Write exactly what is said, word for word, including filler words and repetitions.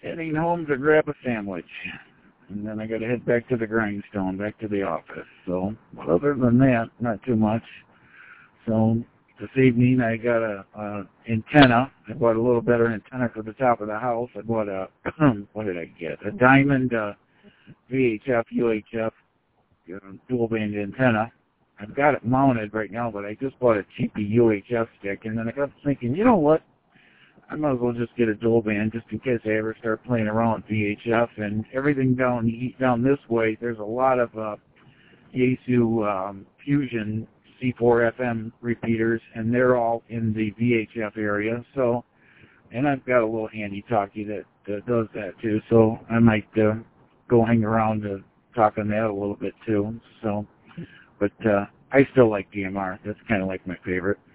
heading home to grab a sandwich. And then I got to head back to the grindstone, back to the office. So, but other than that, not too much. So, this evening I got a, a antenna. I bought a little better antenna for the top of the house. I bought a, what did I get? A diamond uh, V H F, U H F, you know, dual band antenna. I've got it mounted right now, but I just bought a cheapy U H F stick. And then I got thinking, you know what? I might as well just get a dual band just in case I ever start playing around with V H F. And everything down down this way, there's a lot of uh, Yaesu um, Fusion C four F M repeaters, and they're all in the V H F area. So, and I've got a little handy talkie that uh, does that too. So I might uh, go hang around to talk on that a little bit too. So, but uh, I still like D M R. That's kind of like my favorite.